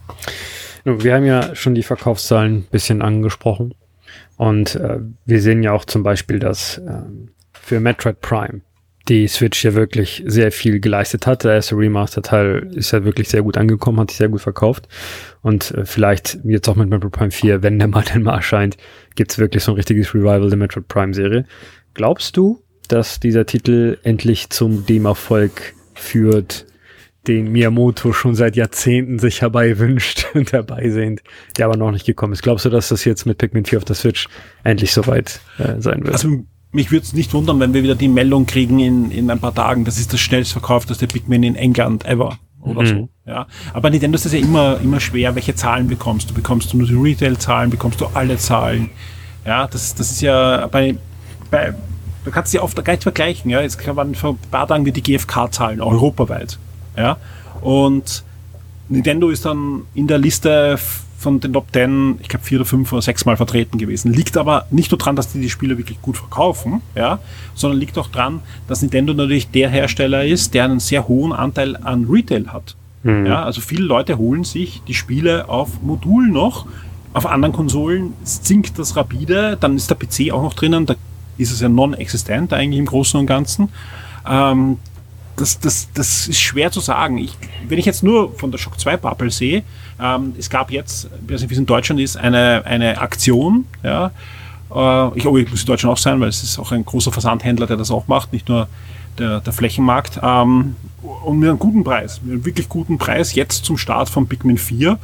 Wir haben ja schon die Verkaufszahlen ein bisschen angesprochen. Und äh, wir sehen ja auch zum Beispiel, dass äh, für Metroid Prime die Switch ja wirklich sehr viel geleistet hat. Der erste Remaster-Teil ist ja wirklich sehr gut angekommen, hat sich sehr gut verkauft. Und äh, vielleicht jetzt auch mit Metroid Prime vier, wenn der mal denn mal erscheint, gibt's wirklich so ein richtiges Revival der Metroid Prime-Serie. Glaubst du, dass dieser Titel endlich zum dem Erfolg führt, den Miyamoto schon seit Jahrzehnten sich herbei wünscht und herbeisehnt, der aber noch nicht gekommen ist? Glaubst du, dass das jetzt mit Pikmin vier auf der Switch endlich soweit äh, sein wird? Also mich würde es nicht wundern, wenn wir wieder die Meldung kriegen in, in ein paar Tagen, das ist das schnellst verkaufteste Pikmin in England ever oder mhm. so. Ja. Aber Nintendo ist das ja immer, immer schwer, welche Zahlen bekommst du. Bekommst du nur die Retail-Zahlen, bekommst du alle Zahlen. Ja, das, das ist ja bei, bei du kannst sie oft gar nicht vergleichen. Ja. Jetzt kann man vor ein paar Tagen die G F K-Zahlen, europaweit. Ja. Und Nintendo ist dann in der Liste von den Top zehn, ich glaube vier oder fünf oder sechs Mal vertreten gewesen. Liegt aber nicht nur dran, dass die die Spiele wirklich gut verkaufen, ja, sondern liegt auch dran, dass Nintendo natürlich der Hersteller ist, der einen sehr hohen Anteil an Retail hat. Mhm. Ja, also viele Leute holen sich die Spiele auf Modul noch, auf anderen Konsolen sinkt das rapide, dann ist der P C auch noch drinnen, da ist es ja non-existent eigentlich im Großen und Ganzen. Ähm, Das, das, das ist schwer zu sagen. Ich, wenn ich jetzt nur von der Shock zwei Bubble sehe, ähm, es gab jetzt, ich weiß nicht, wie es in Deutschland ist, eine, eine Aktion, ja, äh, ich glaube, ich muss in Deutschland auch sein, weil es ist auch ein großer Versandhändler, der das auch macht, nicht nur der, der Flächenmarkt, ähm, und mit einem guten Preis, mit einem wirklich guten Preis, jetzt zum Start von Pikmin vier,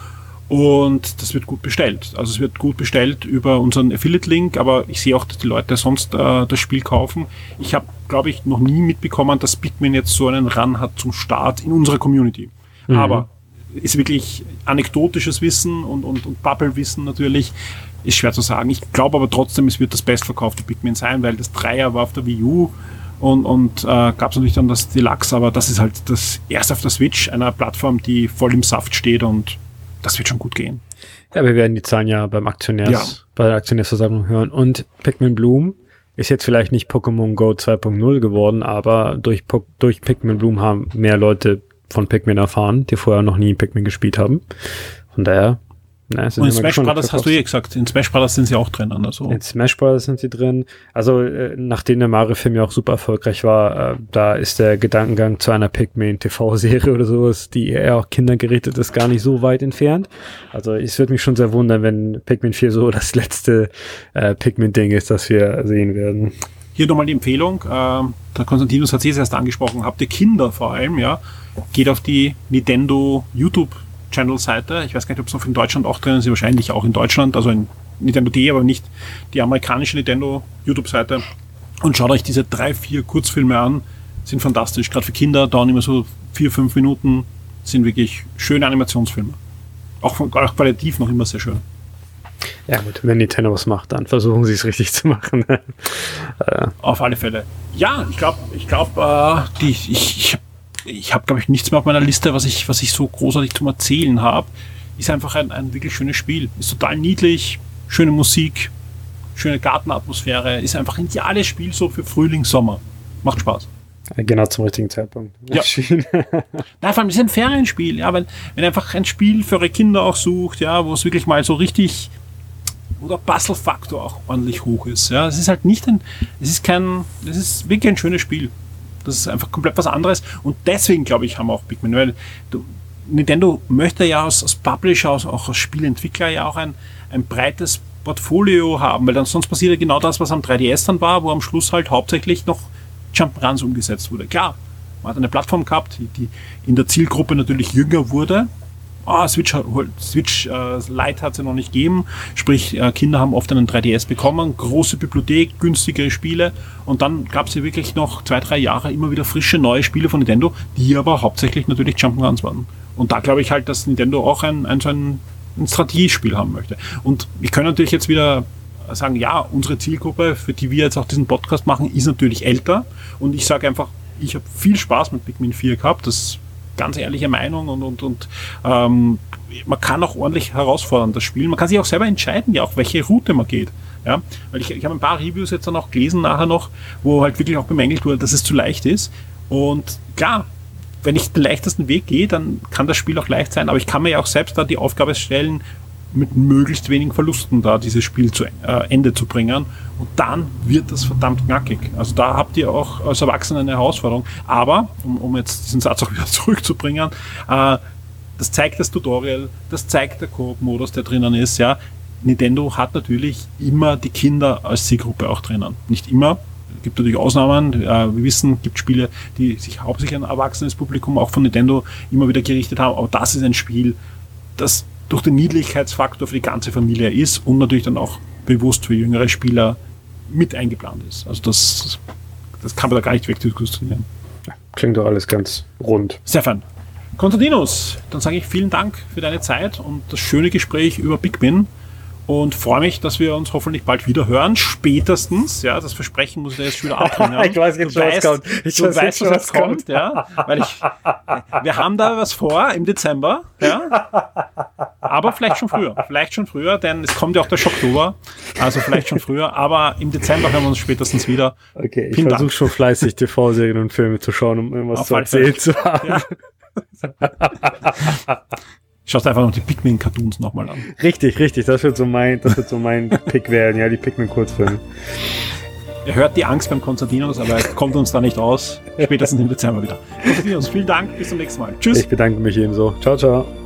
und das wird gut bestellt. Also es wird gut bestellt über unseren Affiliate-Link, aber ich sehe auch, dass die Leute sonst äh, das Spiel kaufen. Ich habe, glaube ich, noch nie mitbekommen, dass Pikmin jetzt so einen Run hat zum Start in unserer Community. Mhm. Aber ist wirklich anekdotisches Wissen und, und, und Bubble-Wissen natürlich, ist schwer zu sagen. Ich glaube aber trotzdem, es wird das bestverkaufte Pikmin sein, weil das Dreier war auf der Wii U und, und äh, gab es natürlich dann das Deluxe, aber das ist halt das erste auf der Switch, einer Plattform, die voll im Saft steht, und das wird schon gut gehen. Ja, wir werden die Zahlen ja beim Aktionärs, ja. bei der Aktionärsversammlung hören. Und Pikmin Bloom ist jetzt vielleicht nicht Pokémon Go zwei Punkt null geworden, aber durch, durch Pikmin Bloom haben mehr Leute von Pikmin erfahren, die vorher noch nie Pikmin gespielt haben. Von daher, na, und in Smash Brothers hast du eh gesagt, in Smash Brothers sind sie auch drin. Also. In Smash Brothers sind sie drin. Also äh, nachdem der Mario-Film ja auch super erfolgreich war, äh, da ist der Gedankengang zu einer Pikmin-T V-Serie oder sowas, die eher auch kindergerichtet ist, gar nicht so weit entfernt. Also es würde mich schon sehr wundern, wenn Pikmin vier so das letzte äh, Pikmin-Ding ist, das wir sehen werden. Hier nochmal die Empfehlung, äh, der Konstantinus hat es erst angesprochen, habt ihr Kinder vor allem, ja, geht auf die Nintendo YouTube Channel-Seite. Ich weiß gar nicht, ob es noch in Deutschland auch drin ist, wahrscheinlich auch in Deutschland, also in Nintendo Punkt de, aber nicht die amerikanische Nintendo YouTube-Seite. Und schaut euch diese drei, vier Kurzfilme an, sind fantastisch. Gerade für Kinder dauern immer so vier, fünf Minuten, sind wirklich schöne Animationsfilme. Auch, von, auch qualitativ noch immer sehr schön. Ja gut, wenn Nintendo was macht, dann versuchen sie es richtig zu machen. Auf alle Fälle. Ja, ich glaube, ich glaube, äh, die, ich, ich, ich habe, glaube ich, nichts mehr auf meiner Liste, was ich, was ich so großartig zum Erzählen habe. Ist einfach ein, ein wirklich schönes Spiel. Ist total niedlich, schöne Musik, schöne Gartenatmosphäre. Ist einfach ein ideales Spiel so für Frühling, Sommer. Macht Spaß. Genau zum richtigen Zeitpunkt. Ja. Nein, vor allem ist ein Ferienspiel, ja, weil wenn einfach ein Spiel für eure Kinder auch sucht, ja, wo es wirklich mal so richtig, wo der Puzzle-Faktor auch ordentlich hoch ist, ja, es ist halt nicht ein, es ist kein, es ist wirklich ein schönes Spiel. Das ist einfach komplett was anderes und deswegen, glaube ich, haben wir auch Pikmin, weil du, Nintendo möchte ja als, als Publisher, als, auch als Spielentwickler ja auch ein, ein breites Portfolio haben, weil dann sonst passiert ja genau das, was am drei D S dann war, wo am Schluss halt hauptsächlich noch Jump'n'Runs umgesetzt wurde. Klar, man hat eine Plattform gehabt, die, die in der Zielgruppe natürlich jünger wurde. Ah, Switch, Switch äh, Lite hat es ja noch nicht gegeben, sprich äh, Kinder haben oft einen drei D S bekommen, große Bibliothek, günstigere Spiele und dann gab es ja wirklich noch zwei, drei Jahre immer wieder frische neue Spiele von Nintendo, die aber hauptsächlich natürlich Jump'n'Runs waren. Und da glaube ich halt, dass Nintendo auch ein, ein so ein, ein Strategiespiel haben möchte. Und ich kann natürlich jetzt wieder sagen, ja, unsere Zielgruppe, für die wir jetzt auch diesen Podcast machen, ist natürlich älter und ich sage einfach, ich habe viel Spaß mit Pikmin vier gehabt, das ist ganz ehrliche Meinung und, und, und ähm, man kann auch ordentlich herausfordern, das Spiel. Man kann sich auch selber entscheiden, ja, auch welche Route man geht. Ja? Weil ich, ich habe ein paar Reviews jetzt dann auch gelesen nachher noch, wo halt wirklich auch bemängelt wurde, dass es zu leicht ist und klar, wenn ich den leichtesten Weg gehe, dann kann das Spiel auch leicht sein, aber ich kann mir ja auch selbst da die Aufgabe stellen, mit möglichst wenigen Verlusten da dieses Spiel zu äh, Ende zu bringen und dann wird das verdammt knackig. Also da habt ihr auch als Erwachsene eine Herausforderung. Aber, um, um jetzt diesen Satz auch wieder zurückzubringen, äh, das zeigt das Tutorial, das zeigt der Koop-Modus, der drinnen ist. Ja. Nintendo hat natürlich immer die Kinder als Zielgruppe auch drinnen. Nicht immer. Es gibt natürlich Ausnahmen. Äh, wir wissen, es gibt Spiele, die sich hauptsächlich an ein erwachsenes Publikum auch von Nintendo immer wieder gerichtet haben. Aber das ist ein Spiel, das durch den Niedlichkeitsfaktor für die ganze Familie ist und natürlich dann auch bewusst für jüngere Spieler mit eingeplant ist. Also das, das kann man da gar nicht wegdiskutieren. Klingt doch alles ganz rund. Stefan, Konstantinos, dann sage ich vielen Dank für deine Zeit und das schöne Gespräch über Pikmin und freue mich, dass wir uns hoffentlich bald wieder hören. Spätestens, ja, das Versprechen muss ich da jetzt schon wieder abbringen. Ich weiß jetzt schon, was kommt. Ich du weißt, was jetzt kommt, kommt, ja, weil ich, wir haben da was vor im Dezember, ja, aber vielleicht schon früher, vielleicht schon früher, denn es kommt ja auch der Schocktober, also vielleicht schon früher, aber im Dezember hören wir uns spätestens wieder. Okay, ich versuche schon fleißig T V-Serien und Filme zu schauen, um irgendwas Auf zu erzählen zu haben. Ja. Schaust einfach noch die Pikmin-Cartoons nochmal an. Richtig, richtig. Das wird so mein, das wird so mein Pick werden, ja, die Pikmin-Kurzfilme. Ihr hört die Angst beim Konstantinos, aber er kommt uns da nicht aus. Spätestens im Dezember wieder. Konstantinos, vielen Dank, bis zum nächsten Mal. Tschüss. Ich bedanke mich ebenso. Ciao, ciao.